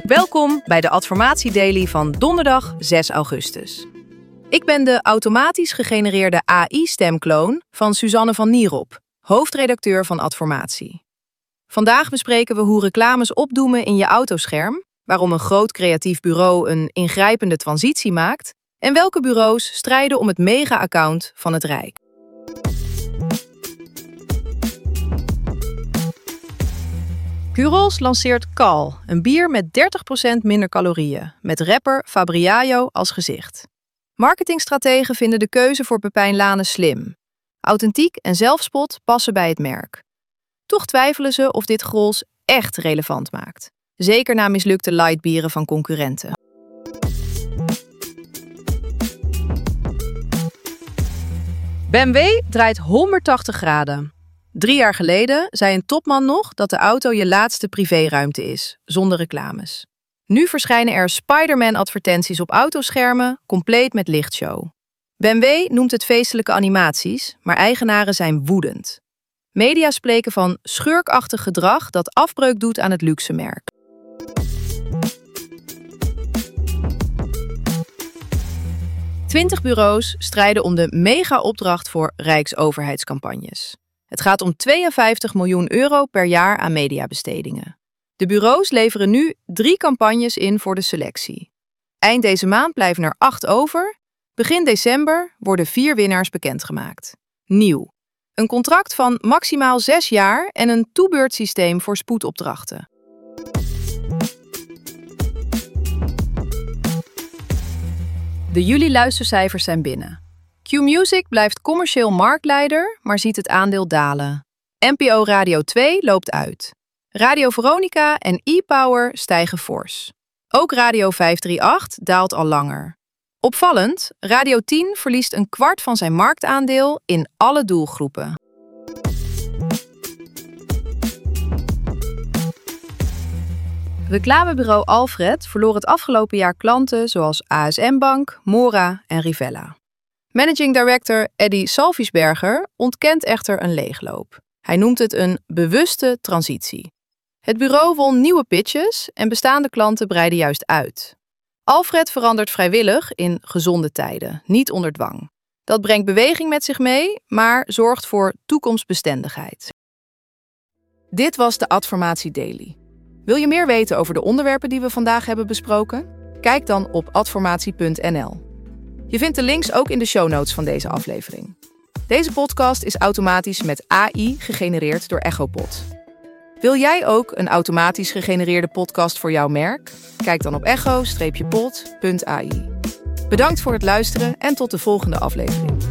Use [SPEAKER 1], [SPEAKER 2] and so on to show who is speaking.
[SPEAKER 1] Welkom bij de Adformatie Daily van donderdag 6 augustus. Ik ben de automatisch gegenereerde AI-stemkloon van Suzanne van Nierop, hoofdredacteur van Adformatie. Vandaag bespreken we hoe reclames opdoemen in je autoscherm, waarom een groot creatief bureau een ingrijpende transitie maakt en welke bureaus strijden om het mega-account van het Rijk. Currys lanceert Kal, een bier met 30% minder calorieën, met rapper Fabriayo als gezicht. Marketingstrategen vinden de keuze voor Pepijn Lane slim. Authentiek en zelfspot passen bij het merk. Toch twijfelen ze of dit Grols echt relevant maakt. Zeker na mislukte lightbieren van concurrenten. BMW draait 180 graden. 3 jaar geleden zei een topman nog dat de auto je laatste privéruimte is, zonder reclames. Nu verschijnen er Spider-Man-advertenties op autoschermen, compleet met lichtshow. BMW noemt het feestelijke animaties, maar eigenaren zijn woedend. Media spreken van schurkachtig gedrag dat afbreuk doet aan het luxemerk. Twintig bureaus strijden om de mega-opdracht voor rijksoverheidscampagnes. Het gaat om 52 miljoen euro per jaar aan mediabestedingen. De bureaus leveren nu 3 campagnes in voor de selectie. Eind deze maand blijven er 8 over. Begin december worden 4 winnaars bekendgemaakt. Nieuw. Een contract van maximaal 6 jaar en een toebeurtsysteem voor spoedopdrachten. De juli-luistercijfers zijn binnen. Q-Music blijft commercieel marktleider, maar ziet het aandeel dalen. NPO Radio 2 loopt uit. Radio Veronica en e-Power stijgen fors. Ook Radio 538 daalt al langer. Opvallend, Radio 10 verliest een kwart van zijn marktaandeel in alle doelgroepen. Reclamebureau Alfred verloor het afgelopen jaar klanten zoals ASM Bank, Mora en Rivella. Managing Director Eddy Salviesberger ontkent echter een leegloop. Hij noemt het een bewuste transitie. Het bureau won nieuwe pitches en bestaande klanten breiden juist uit. Alfred verandert vrijwillig in gezonde tijden, niet onder dwang. Dat brengt beweging met zich mee, maar zorgt voor toekomstbestendigheid. Dit was de Adformatie Daily. Wil je meer weten over de onderwerpen die we vandaag hebben besproken? Kijk dan op adformatie.nl. Je vindt de links ook in de show notes van deze aflevering. Deze podcast is automatisch met AI gegenereerd door Echopod. Wil jij ook een automatisch gegenereerde podcast voor jouw merk? Kijk dan op echo-pod.ai. Bedankt voor het luisteren en tot de volgende aflevering.